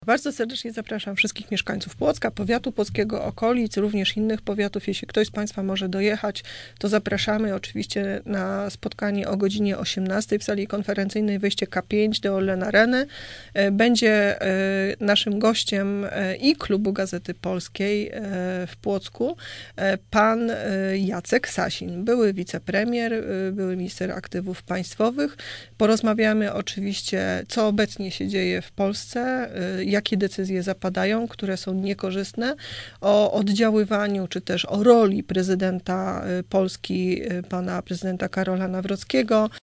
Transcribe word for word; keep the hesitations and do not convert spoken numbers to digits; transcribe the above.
Bardzo serdecznie zapraszam wszystkich mieszkańców Płocka, powiatu płockiego, okolic, również innych powiatów. Jeśli ktoś z Państwa może dojechać, to zapraszamy oczywiście na spotkanie o godzinie osiemnastej w sali konferencyjnej wejście K pięć do Orlen Areny. Będzie naszym gościem i Klubu Gazety Polskiej w Płocku pan Jacek Sasin, były wicepremier, były minister aktywów państwowych. Porozmawiamy oczywiście, co obecnie się dzieje w Polsce, jakie decyzje zapadają, które są niekorzystne, o oddziaływaniu, czy też o roli prezydenta Polski, pana prezydenta Karola Nawrockiego.